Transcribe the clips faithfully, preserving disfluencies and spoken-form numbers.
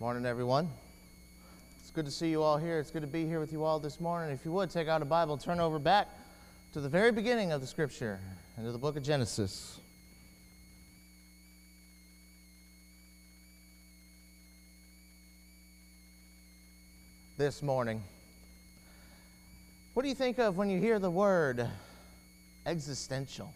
Morning, everyone. It's good to see you all here. It's good to be here with you all this morning. If you would, take out a Bible and turn over back to the very beginning of the Scripture, into the book of Genesis. This morning, what do you think of when you hear the word existential?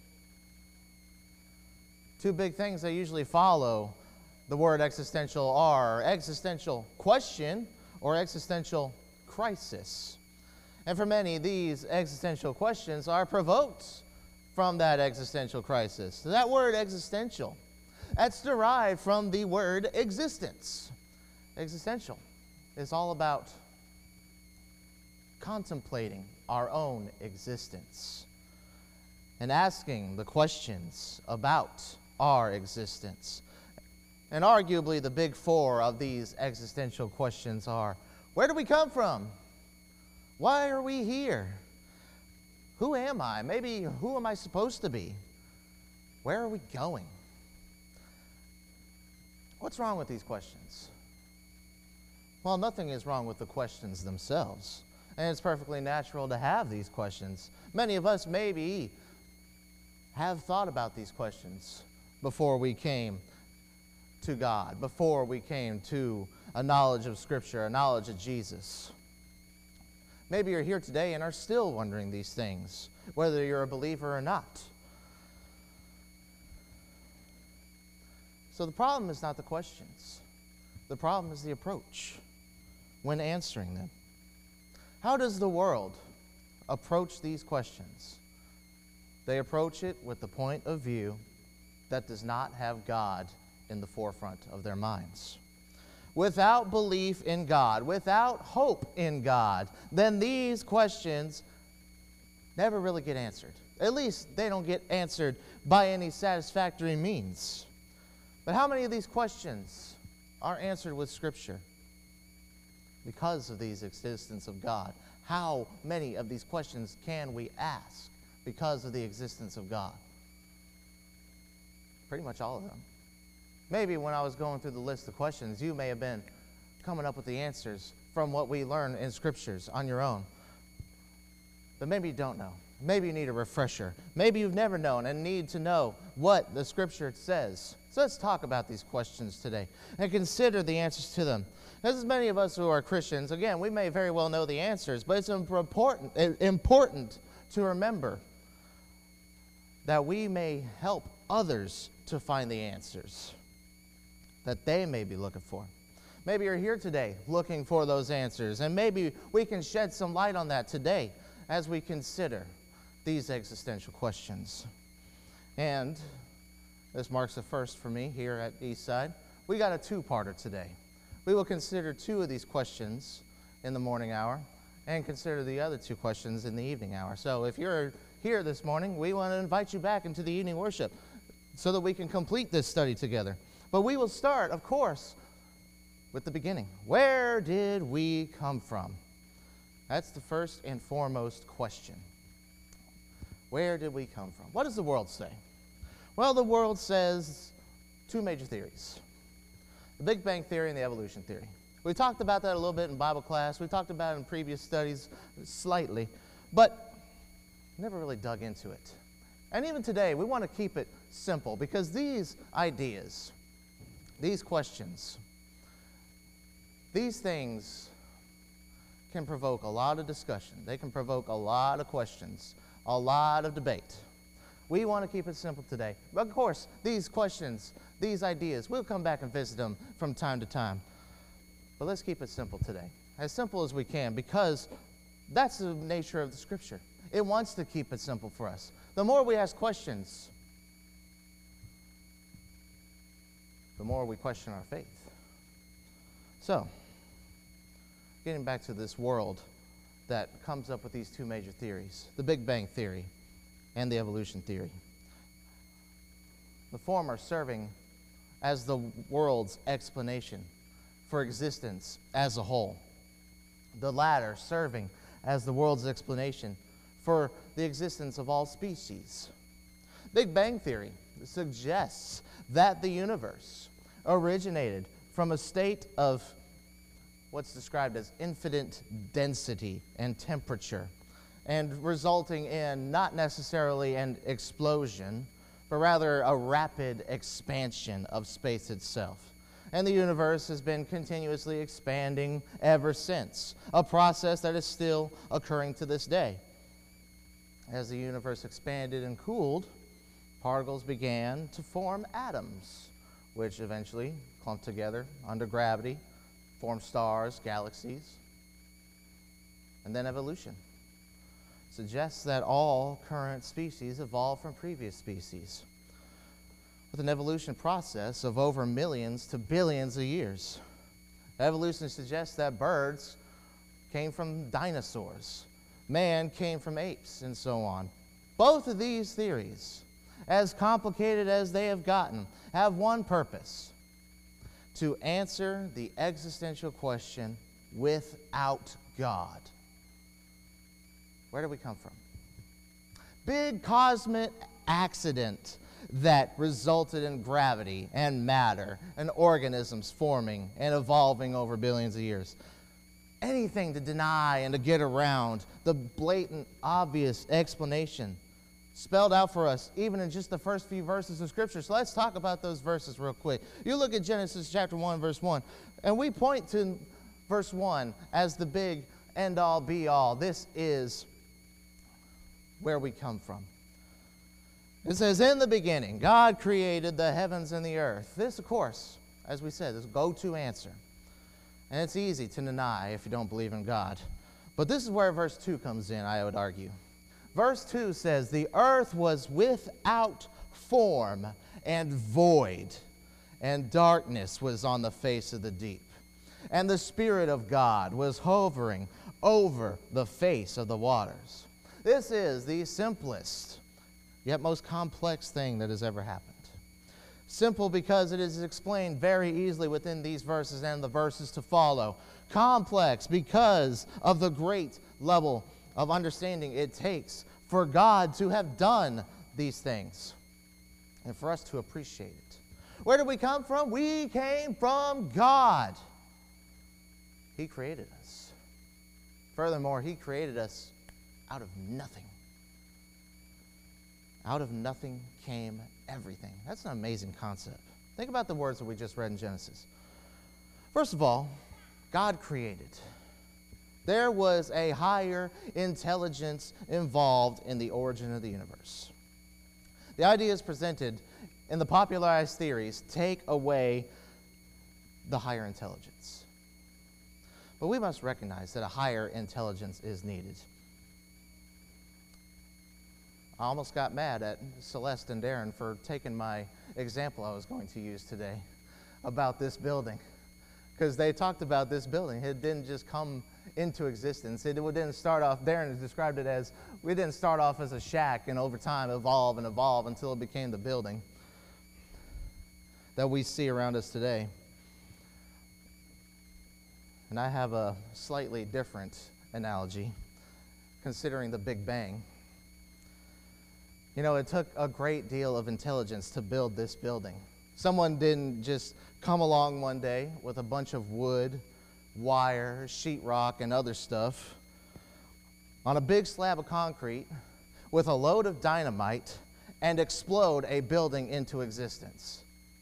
Two big things that usually follow the word existential are existential question or existential crisis. And for many, these existential questions are provoked from that existential crisis. That word existential, that's derived from the word existence. Existential is all about contemplating our own existence and asking the questions about our existence. And arguably the big four of these existential questions are: where do we come from? Why are we here? Who am I? Maybe who am I supposed to be? Where are we going? What's wrong with these questions? Well, nothing is wrong with the questions themselves. And it's perfectly natural to have these questions. Many of us maybe have thought about these questions before we came to God, before we came to a knowledge of Scripture, a knowledge of Jesus. Maybe you're here today and are still wondering these things, whether you're a believer or not. So the problem is not the questions. The problem is the approach when answering them. How does the world approach these questions? They approach it with the point of view that does not have God in the forefront of their minds. Without belief in God, without hope in God, then these questions never really get answered. At least they don't get answered by any satisfactory means. But how many of these questions are answered with Scripture? Because of these existence of God. How many of these questions can we ask because of the existence of God? Pretty much all of them. Maybe when I was going through the list of questions, you may have been coming up with the answers from what we learn in Scriptures on your own. But maybe you don't know. Maybe you need a refresher. Maybe you've never known and need to know what the Scripture says. So let's talk about these questions today and consider the answers to them. As many of us who are Christians, again, we may very well know the answers, but it's important, important to remember that we may help others to find the answers that they may be looking for. Maybe you're here today looking for those answers, and maybe we can shed some light on that today as we consider these existential questions. And this marks the first for me here at Eastside. We got a two-parter today. We will consider two of these questions in the morning hour and consider the other two questions in the evening hour. So if you're here this morning, we want to invite you back into the evening worship so that we can complete this study together. But we will start, of course, with the beginning. Where did we come from? That's the first and foremost question. Where did we come from? What does the world say? Well, the world says two major theories: the Big Bang Theory and the evolution theory. We talked about that a little bit in Bible class. We talked about it in previous studies slightly, but never really dug into it. And even today, we want to keep it simple because these ideas, these questions, these things can provoke a lot of discussion. They can provoke a lot of questions, a lot of debate. We want to keep it simple today. But of course, these questions, these ideas, we'll come back and visit them from time to time. But let's keep it simple today, as simple as we can, because that's the nature of the Scripture. It wants to keep it simple for us. The more we ask questions, the more we question our faith. So, getting back to this world that comes up with these two major theories, the Big Bang Theory and the evolution theory. The former serving as the world's explanation for existence as a whole. The latter serving as the world's explanation for the existence of all species. Big Bang Theory suggests that the universe originated from a state of what's described as infinite density and temperature, and resulting in not necessarily an explosion, but rather a rapid expansion of space itself. And the universe has been continuously expanding ever since, a process that is still occurring to this day. As the universe expanded and cooled, particles began to form atoms, which eventually clumped together under gravity, formed stars, galaxies, and then evolution suggests that all current species evolved from previous species, with an evolution process of over millions to billions of years. Evolution suggests that birds came from dinosaurs, man came from apes, and so on. Both of these theories, as complicated as they have gotten, have one purpose: to answer the existential question, without God, where do we come from? Big cosmic accident that resulted in gravity and matter and organisms forming and evolving over billions of years. Anything to deny and to get around the blatant, obvious explanation spelled out for us, even in just the first few verses of Scripture. So let's talk about those verses real quick. You look at Genesis chapter one, verse one, and we point to verse one as the big end-all, be-all. This is where we come from. It says, in the beginning, God created the heavens and the earth. This, of course, as we said, is a go-to answer. And it's easy to deny if you don't believe in God. But this is where verse two comes in, I would argue. Verse two says, the earth was without form and void, and darkness was on the face of the deep. And the Spirit of God was hovering over the face of the waters. This is the simplest, yet most complex thing that has ever happened. Simple because it is explained very easily within these verses and the verses to follow. Complex because of the great level of understanding it takes for God to have done these things and for us to appreciate it. Where did we come from? We came from God. He created us. Furthermore, He created us out of nothing. Out of nothing came everything. That's an amazing concept. Think about the words that we just read in Genesis. First of all, God created. There was a higher intelligence involved in the origin of the universe. The ideas presented in the popularized theories take away the higher intelligence. But we must recognize that a higher intelligence is needed. I almost got mad at Celeste and Darren for taking my example I was going to use today about this building, because they talked about this building. It didn't just come into existence. It didn't start off, Darren described it as, we didn't start off as a shack and over time evolve and evolve until it became the building that we see around us today. And I have a slightly different analogy, considering the Big Bang. You know, it took a great deal of intelligence to build this building. Someone didn't just come along one day with a bunch of wood, wire, sheetrock, and other stuff on a big slab of concrete with a load of dynamite and explode a building into existence.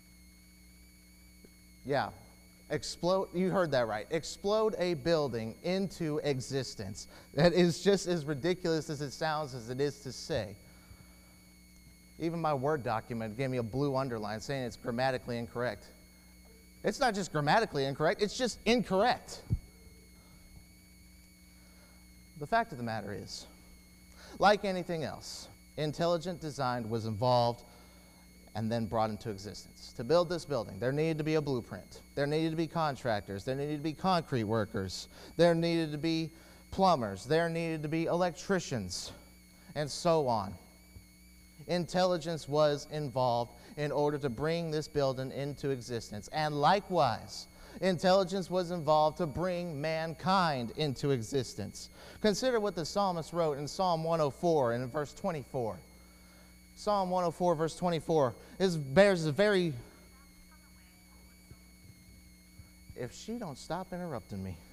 Yeah, explode, you heard that right. Explode a building into existence. That is just as ridiculous as it sounds as it is to say. Even my Word document gave me a blue underline saying it's grammatically incorrect. It's not just grammatically incorrect, it's just incorrect. The fact of the matter is, like anything else, intelligent design was involved and then brought into existence. To build this building, there needed to be a blueprint. There needed to be contractors. There needed to be concrete workers. There needed to be plumbers. There needed to be electricians, and so on. Intelligence was involved in order to bring this building into existence. And likewise, intelligence was involved to bring mankind into existence. Consider what the psalmist wrote in Psalm one oh four and in verse twenty-four. Psalm one oh four, verse twenty-four, is, bears a very... if she don't stop interrupting me.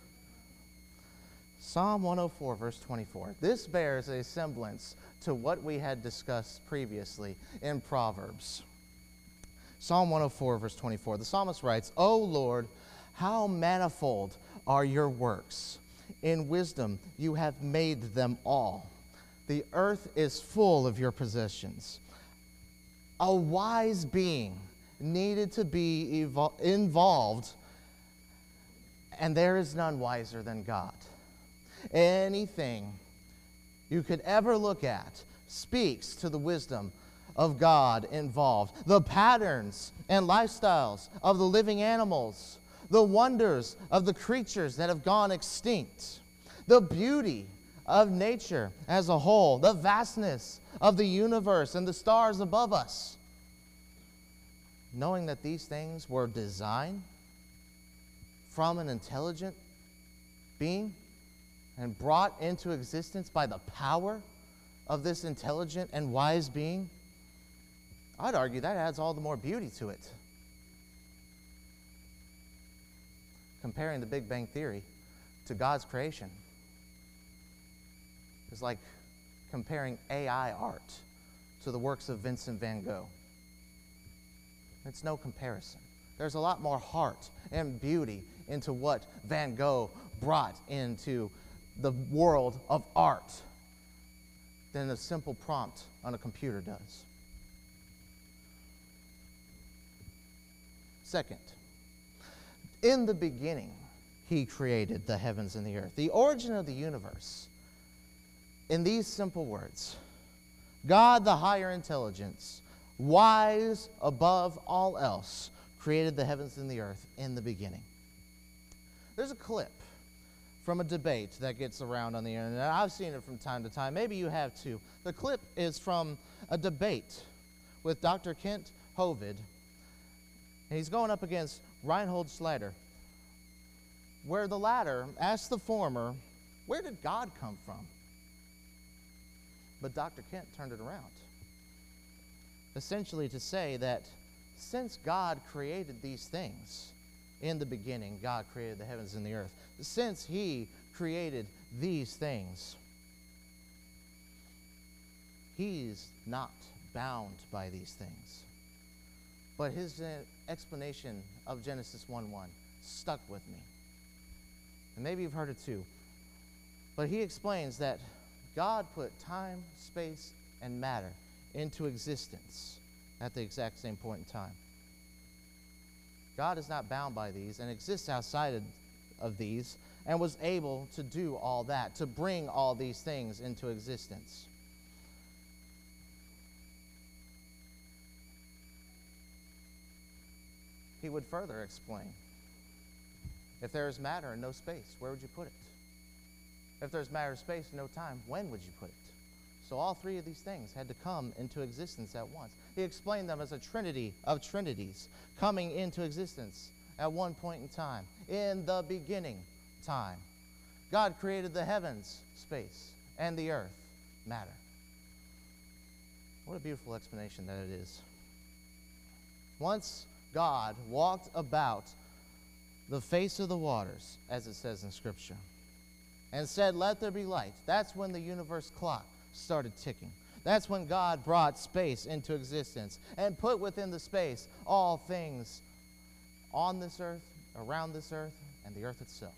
Psalm one oh four, verse twenty-four. This bears a semblance to what we had discussed previously in Proverbs. Psalm one oh four, verse twenty-four. The psalmist writes, O Lord, how manifold are your works. In wisdom you have made them all. The earth is full of your possessions. A wise being needed to be evol- involved, and there is none wiser than God. Anything you could ever look at speaks to the wisdom of God involved. The patterns and lifestyles of the living animals, the wonders of the creatures that have gone extinct, the beauty of nature as a whole, the vastness of the universe and the stars above us. Knowing that these things were designed from an intelligent being and brought into existence by the power of this intelligent and wise being, I'd argue that adds all the more beauty to it. Comparing the Big Bang Theory to God's creation is like comparing A I art to the works of Vincent van Gogh. It's no comparison. There's a lot more heart and beauty into what Van Gogh brought into the world of art than a simple prompt on a computer does. Second, in the beginning, he created the heavens and the earth. The origin of the universe, in these simple words, God, the higher intelligence, wise above all else, created the heavens and the earth in the beginning. There's a clip from a debate that gets around on the internet. I've seen it from time to time. Maybe you have too. The clip is from a debate with Doctor Kent Hovind, and he's going up against Reinhold Schneider, where the latter asked the former, where did God come from? But Doctor Kent turned it around, essentially to say that since God created these things, in the beginning, God created the heavens and the earth. Since he created these things, he's not bound by these things. But his uh, explanation of Genesis one one stuck with me. And maybe you've heard it too. But he explains that God put time, space, and matter into existence at the exact same point in time. God is not bound by these and exists outside of, of these and was able to do all that, to bring all these things into existence. He would further explain, if there is matter and no space, where would you put it? If there's matter, space, and no time, when would you put it? So all three of these things had to come into existence at once. He explained them as a trinity of trinities coming into existence at one point in time. In the beginning time, God created the heavens, space, and the earth, matter. What a beautiful explanation that it is. Once God walked about the face of the waters, as it says in Scripture, and said, let there be light. That's when the universe clock started ticking. That's when God brought space into existence and put within the space all things on this earth, around this earth, and the earth itself.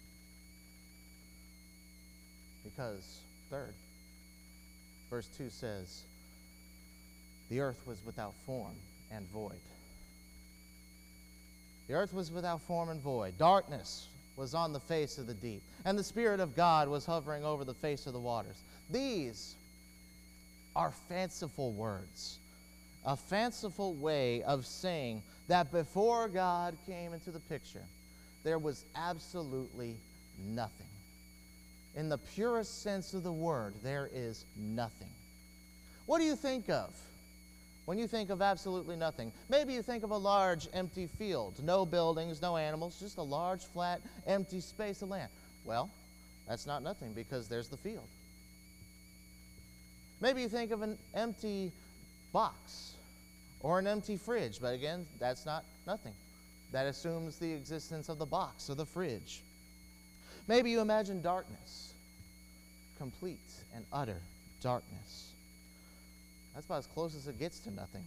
Because, third, verse two says, the earth was without form and void. The earth was without form and void. Darkness was on the face of the deep, and the Spirit of God was hovering over the face of the waters. These are fanciful words, a fanciful way of saying that before God came into the picture, there was absolutely nothing. In the purest sense of the word, there is nothing. What do you think of when you think of absolutely nothing? Maybe you think of a large empty field, no buildings, no animals, just a large, flat, empty space of land. Well, that's not nothing because there's the field. Maybe you think of an empty box or an empty fridge, but again, that's not nothing That assumes the existence of the box or the fridge. Maybe you imagine darkness, complete and utter darkness. That's about as close as it gets to nothing.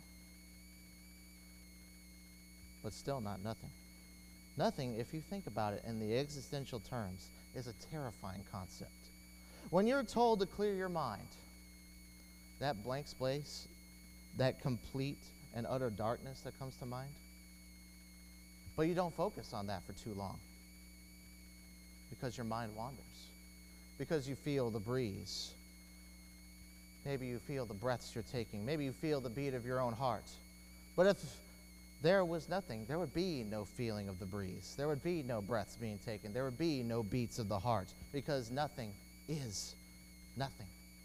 But still not nothing. Nothing, if you think about it in the existential terms, is a terrifying concept. When you're told to clear your mind, that blank space, that complete and utter darkness that comes to mind, but you don't focus on that for too long because your mind wanders, because you feel the breeze. Maybe you feel the breaths you're taking. Maybe you feel the beat of your own heart. But if there was nothing, there would be no feeling of the breeze. There would be no breaths being taken. There would be no beats of the heart, because nothing is nothing.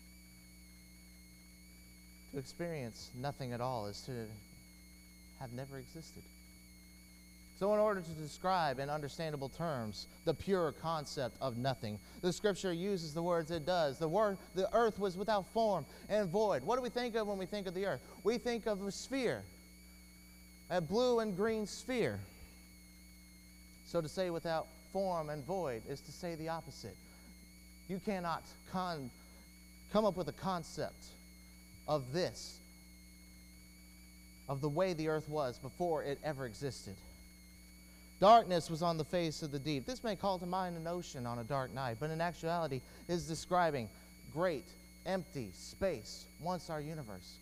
To experience nothing at all is to have never existed. So in order to describe in understandable terms the pure concept of nothing, the scripture uses the words it does. The word, the earth was without form and void. What do we think of when we think of the earth? We think of a sphere, a blue and green sphere. So to say without form and void is to say the opposite. You cannot con come up with a concept of this, of the way the earth was before it ever existed. Darkness was on the face of the deep. This may call to mind an ocean on a dark night, but in actuality is describing great, empty space, once our universe.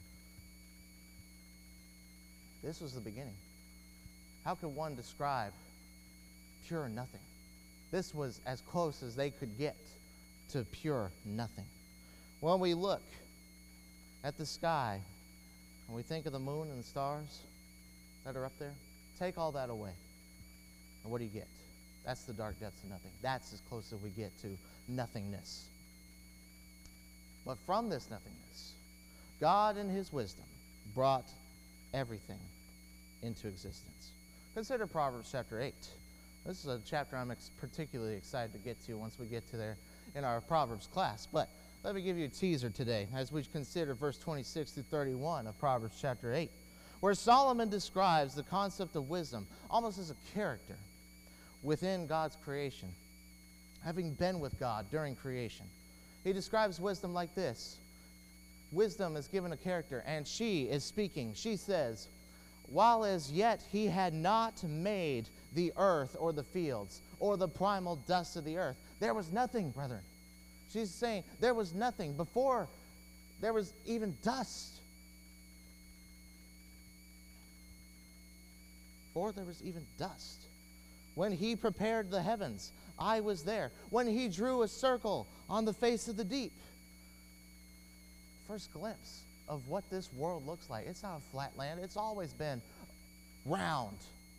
This was the beginning. How could one describe pure nothing? This was as close as they could get to pure nothing. When we look at the sky and we think of the moon and the stars that are up there, take all that away. And what do you get? That's the dark depths of nothing. That's as close as we get to nothingness. But from this nothingness, God in his wisdom brought everything into existence. Consider Proverbs chapter eight. This is a chapter I'm ex particularly excited to get to once we get to there in our Proverbs class. But let me give you a teaser today as we consider verse twenty-six through thirty-one of Proverbs chapter eight, where Solomon describes the concept of wisdom almost as a character within God's creation, having been with God during creation. He describes wisdom like this. Wisdom is given a character, and she is speaking. She says, while as yet he had not made the earth or the fields or the primal dust of the earth, there was nothing, brethren. She's saying there was nothing before there was even dust. Before there was even dust. When he prepared the heavens, I was there. When he drew a circle on the face of the deep. First glimpse of what this world looks like. It's not a flat land. It's always been round.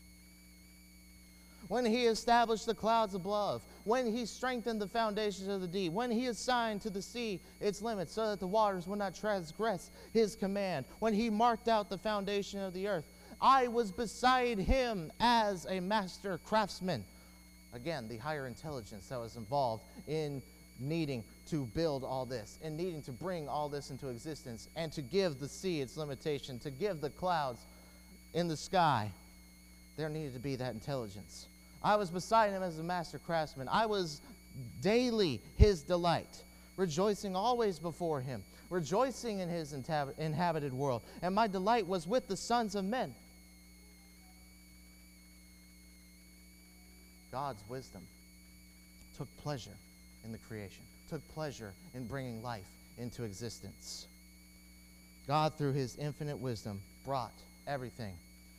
When he established the clouds above, when he strengthened the foundations of the deep, when he assigned to the sea its limits so that the waters would not transgress his command, when he marked out the foundation of the earth, I was beside him as a master craftsman. Again, the higher intelligence that was involved in needing to build all this, in needing to bring all this into existence, and to give the sea its limitation, to give the clouds in the sky. There needed to be that intelligence. I was beside him as a master craftsman. I was daily his delight, rejoicing always before him, rejoicing in his inhabited world. And my delight was with the sons of men. God's wisdom took pleasure in the creation, took pleasure in bringing life into existence. God, through his infinite wisdom, brought everything,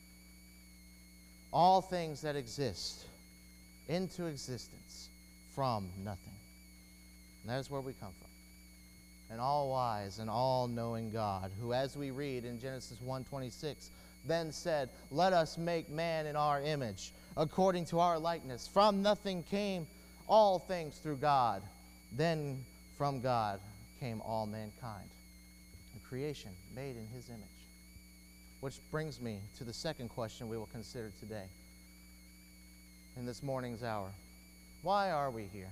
all things that exist, into existence from nothing. And that is where we come from. An all-wise and all-knowing God, who, as we read in Genesis one twenty-six, then said, let us make man in our image, according to our likeness. From nothing came all things through God. Then from God came all mankind. And creation made in his image. Which brings me to the second question we will consider today in this morning's hour. Why are we here?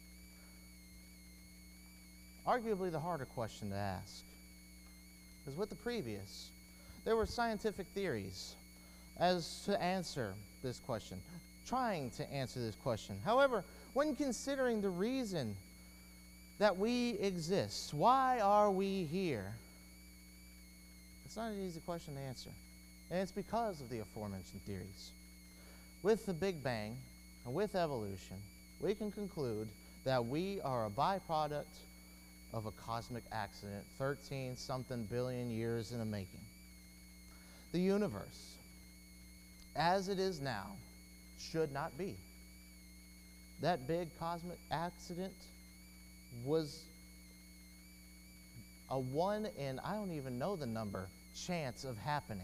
Arguably the harder question to ask. Because with the previous, there were scientific theories as to answer this question, trying to answer this question. However, when considering the reason that we exist, why are we here? It's not an easy question to answer. And it's because of the aforementioned theories. With the Big Bang and with evolution, we can conclude that we are a byproduct of a cosmic accident, thirteen something billion years in the making. The universe, as it is now, should not be. That big cosmic accident was a one in, I don't even know the number, chance of happening.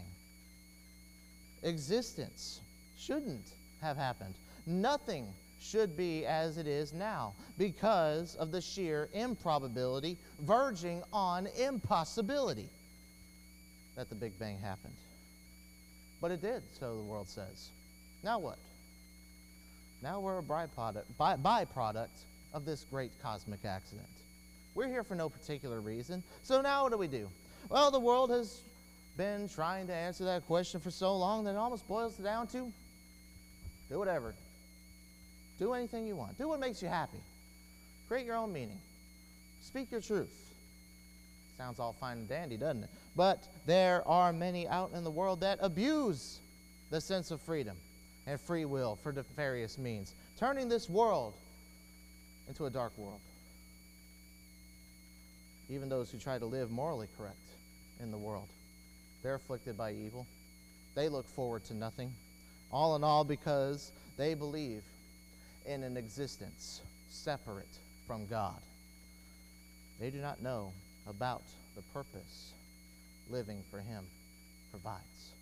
Existence shouldn't have happened. Nothing should be as it is now because of the sheer improbability verging on impossibility that the Big Bang happened. But it did, so the world says. Now what? Now we're a byproduct, by, byproduct of this great cosmic accident. We're here for no particular reason. So now what do we do? Well, the world has been trying to answer that question for so long that it almost boils it down to do whatever. Do anything you want. Do what makes you happy. Create your own meaning. Speak your truth. Sounds all fine and dandy, doesn't it? But there are many out in the world that abuse the sense of freedom and free will for nefarious means, turning this world into a dark world. Even those who try to live morally correct in the world, they're afflicted by evil. They look forward to nothing. All in all, because they believe in an existence separate from God. They do not know about the purpose living for Him provides.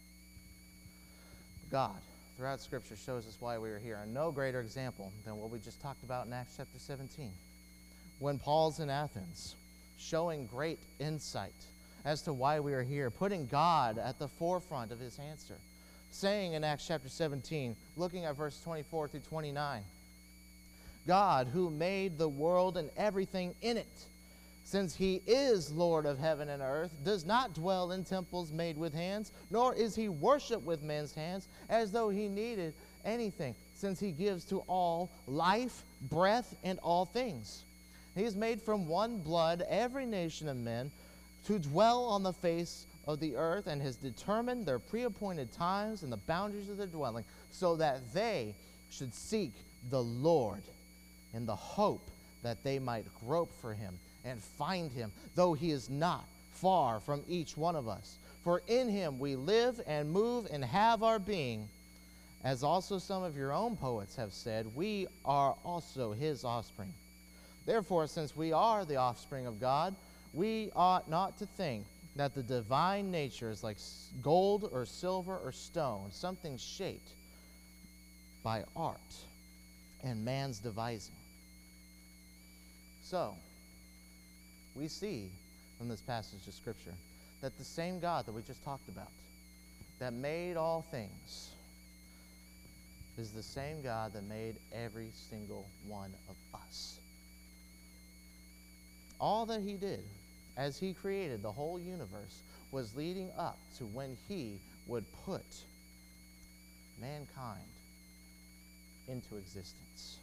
God, throughout Scripture, shows us why we are here, and no greater example than what we just talked about in Acts chapter seventeen. When Paul's in Athens, showing great insight as to why we are here, putting God at the forefront of his answer, saying in Acts chapter seventeen, looking at verse twenty-four through twenty-nine, God, who made the world and everything in it, since He is Lord of heaven and earth, does not dwell in temples made with hands, nor is He worshipped with men's hands, as though He needed anything, since He gives to all life, breath, and all things. He has made from one blood every nation of men to dwell on the face of the earth, and has determined their pre-appointed times and the boundaries of their dwelling, so that they should seek the Lord in the hope that they might grope for Him and find Him, though He is not far from each one of us. For in Him we live and move and have our being. As also some of your own poets have said, we are also His offspring. Therefore, since we are the offspring of God, we ought not to think that the divine nature is like gold or silver or stone, something shaped by art and man's devising. So, we see from this passage of Scripture that the same God that we just talked about, that made all things, is the same God that made every single one of us. All that He did as He created the whole universe was leading up to when He would put mankind into existence.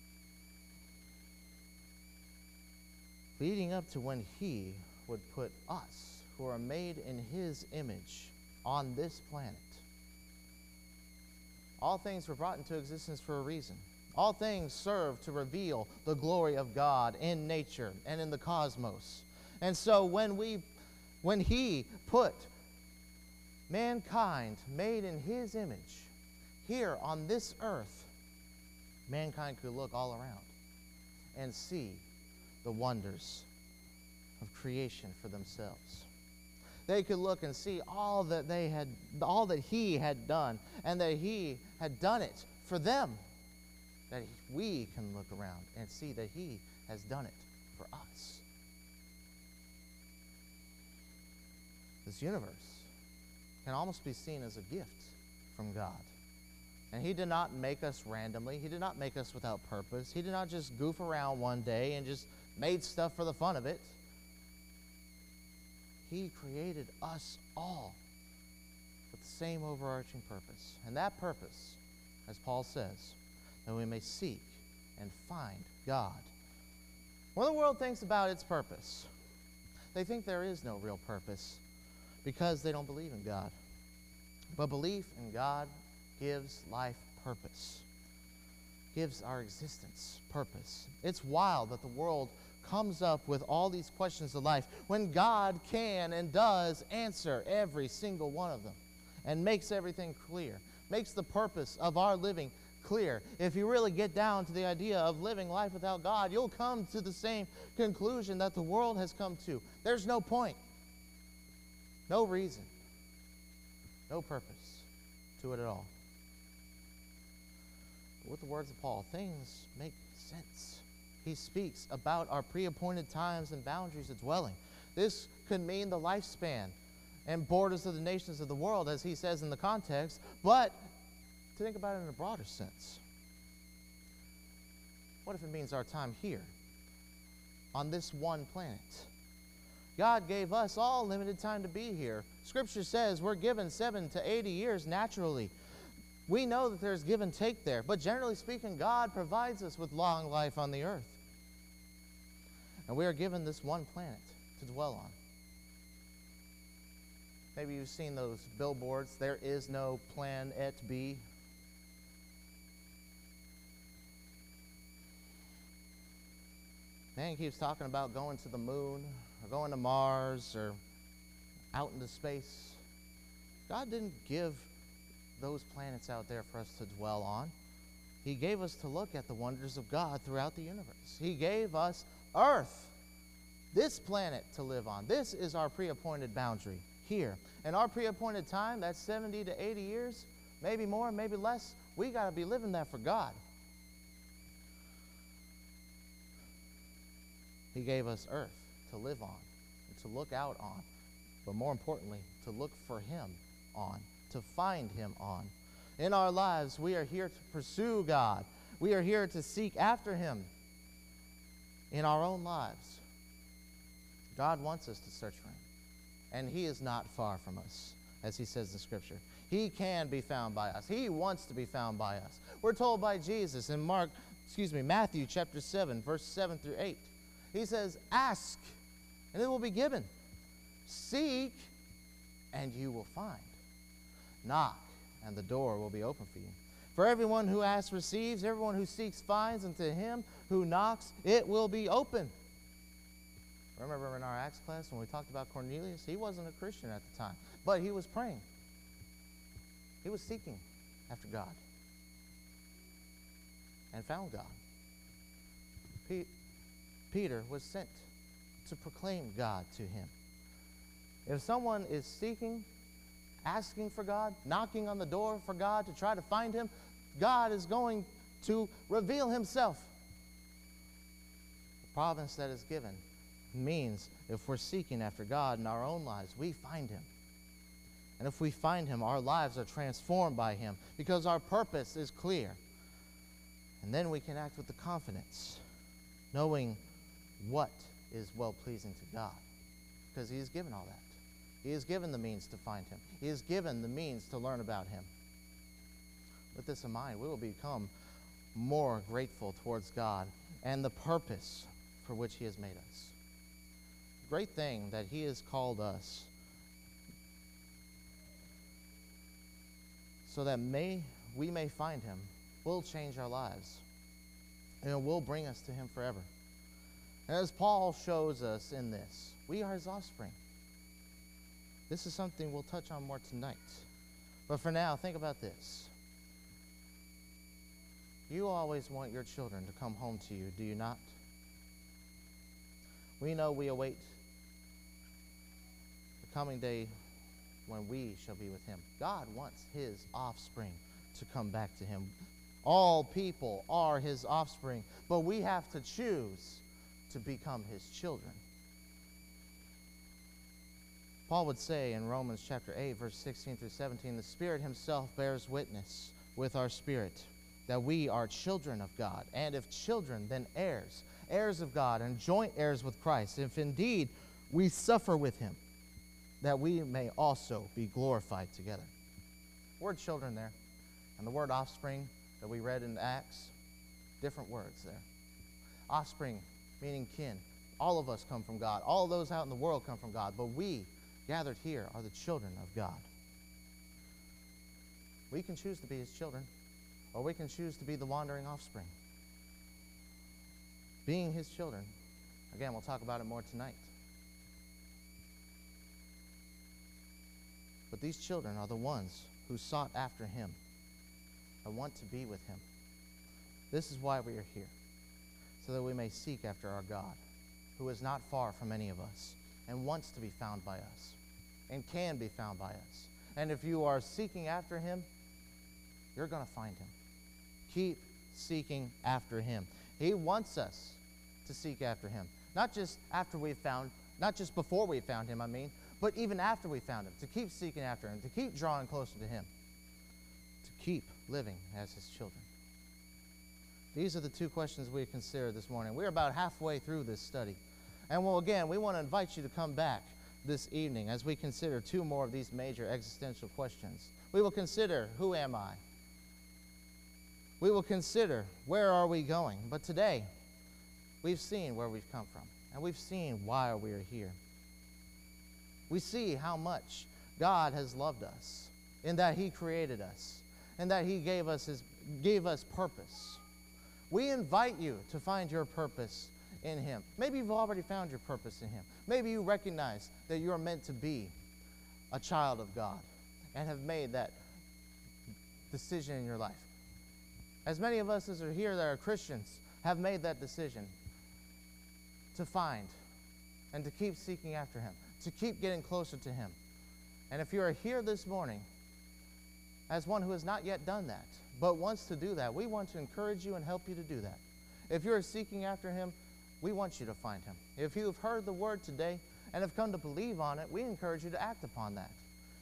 Leading up to when He would put us, who are made in His image, on this planet. All things were brought into existence for a reason. All things serve to reveal the glory of God in nature and in the cosmos. And so when we, when He put mankind made in His image here on this earth, mankind could look all around and see the wonders of creation for themselves. They could look and see all that they had, all that He had done, and that He had done it for them. That we can look around and see that He has done it for us. This universe can almost be seen as a gift from God. And He did not make us randomly. He did not make us without purpose. He did not just goof around one day and just made stuff for the fun of it. He created us all with the same overarching purpose. And that purpose, as Paul says, that we may seek and find God. When the world thinks about its purpose, they think there is no real purpose because they don't believe in God. But belief in God gives life purpose, gives our existence purpose. It's wild that the world comes up with all these questions of life when God can and does answer every single one of them and makes everything clear, makes the purpose of our living clear. If you really get down to the idea of living life without God, you'll come to the same conclusion that the world has come to. There's no point, no reason, no purpose to it at all. But with the words of Paul, things make sense. He speaks about our pre-appointed times and boundaries of dwelling. This could mean the lifespan and borders of the nations of the world, as he says in the context, but to think about it in a broader sense. What if it means our time here, on this one planet? God gave us all limited time to be here. Scripture says we're given seven to eighty years naturally. We know that there's give and take there, but generally speaking, God provides us with long life on the earth. And we are given this one planet to dwell on. Maybe you've seen those billboards, there is no planet B. Man keeps talking about going to the moon, or going to Mars, or out into space. God didn't give those planets out there for us to dwell on. He gave us to look at the wonders of God throughout the universe. He gave us Earth, this planet to live on. This is our pre-appointed boundary here. And our pre-appointed time, that's seventy to eighty years, maybe more, maybe less. We got to be living that for God. He gave us Earth to live on, and to look out on, but more importantly, to look for Him on, to find Him on. In our lives, we are here to pursue God. We are here to seek after Him in our own lives. God wants us to search for Him, and He is not far from us, as He says in Scripture. He can be found by us. He wants to be found by us. We're told by Jesus in Mark, excuse me, Matthew chapter seven, verse seven through eight. He says, ask, and it will be given. Seek, and you will find. Knock, and the door will be open for you. For everyone who asks receives, everyone who seeks finds, and to him who knocks it will be open. Remember in our Acts class when we talked about Cornelius? He wasn't a Christian at the time, but he was praying. He was seeking after God and found God. Pe- Peter was sent to proclaim God to him. If someone is seeking, asking for God, knocking on the door for God to try to find Him, God is going to reveal Himself. The province that is given means if we're seeking after God in our own lives, we find Him. And if we find Him, our lives are transformed by Him because our purpose is clear. And then we can act with the confidence, knowing what is well-pleasing to God, because He has given all that. He has given the means to find Him. He has given the means to learn about Him. With this in mind, we will become more grateful towards God and the purpose for which He has made us. The great thing that He has called us so that may we may find Him will change our lives, and it will bring us to Him forever. And as Paul shows us in this, we are His offspring. This is something we'll touch on more tonight. But for now, think about this. You always want your children to come home to you, do you not? We know we await the coming day when we shall be with Him. God wants His offspring to come back to Him. All people are His offspring, but we have to choose to become His children. Paul would say in Romans chapter eight, verse sixteen through seventeen, the Spirit Himself bears witness with our spirit that we are children of God, and if children, then heirs, heirs of God, and joint heirs with Christ, if indeed we suffer with Him, that we may also be glorified together. word children there, and the word offspring that we read in Acts, different words there. Offspring, meaning kin. All of us come from God. All those out in the world come from God. But we, gathered here, are the children of God. We can choose to be His children, or we can choose to be the wandering offspring. Being His children, again, we'll talk about it more tonight. But these children are the ones who sought after Him and want to be with Him. This is why we are here, so that we may seek after our God, who is not far from any of us and wants to be found by us and can be found by us. And if you are seeking after Him, you're going to find Him. Keep seeking after Him. He wants us to seek after Him. Not just after we've found, not just before we found Him, I mean, but even after we found Him, to keep seeking after Him, to keep drawing closer to Him, to keep living as His children. These are the two questions we consider this morning. We're about halfway through this study. And well, again, we want to invite you to come back this evening as we consider two more of these major existential questions. We will consider, who am I? We will consider, where are we going? But today, we've seen where we've come from, and we've seen why we are here. We see how much God has loved us, in that He created us, and that He gave us His, gave us purpose. We invite you to find your purpose in Him. Maybe you've already found your purpose in Him. Maybe you recognize that you are meant to be a child of God and have made that decision in your life. As many of us as are here that are Christians have made that decision to find and to keep seeking after Him, to keep getting closer to Him. And if you are here this morning as one who has not yet done that, but wants to do that, we want to encourage you and help you to do that. If you're seeking after Him, we want you to find Him. If you have heard the word today and have come to believe on it, we encourage you to act upon that.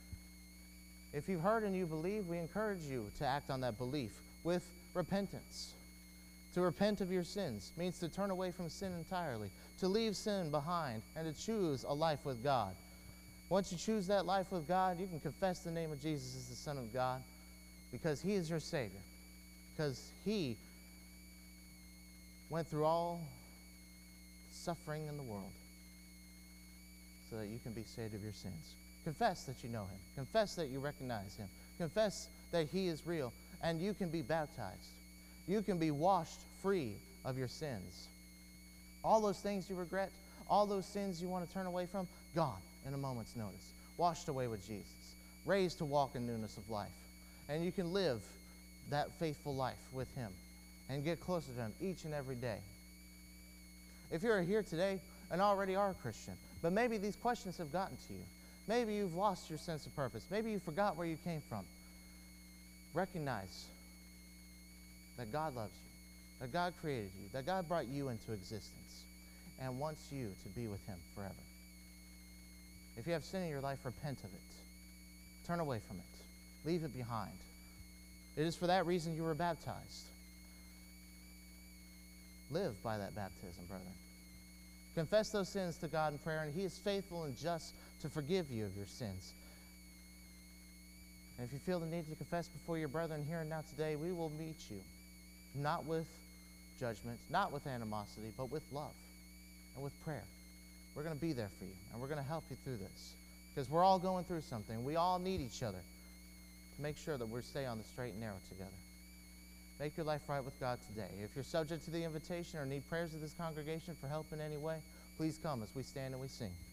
If you've heard and you believe, we encourage you to act on that belief with repentance. To repent of your sins means to turn away from sin entirely, to leave sin behind, and to choose a life with God. Once you choose that life with God, you can confess the name of Jesus as the Son of God, because He is your Savior, because He went through all suffering in the world so that you can be saved of your sins. Confess that you know Him. Confess that you recognize Him. Confess that He is real, and you can be baptized. You can be washed free of your sins. All those things you regret, all those sins you want to turn away from, gone in a moment's notice. Washed away with Jesus. Raised to walk in newness of life. And you can live that faithful life with Him and get closer to Him each and every day. If you're here today and already are a Christian, but maybe these questions have gotten to you. Maybe you've lost your sense of purpose. Maybe you forgot where you came from. Recognize that God loves you, that God created you, that God brought you into existence and wants you to be with Him forever. If you have sin in your life, repent of it. Turn away from it. Leave it behind. It is for that reason you were baptized. Live by that baptism, brethren. Confess those sins to God in prayer, and He is faithful and just to forgive you of your sins. And if you feel the need to confess before your brethren here and now today, we will meet you, not with judgment, not with animosity, but with love and with prayer. We're going to be there for you, and we're going to help you through this, because we're all going through something. We all need each other to make sure that we stay on the straight and narrow together. Make your life right with God today. If you're subject to the invitation or need prayers of this congregation for help in any way, please come as we stand and we sing.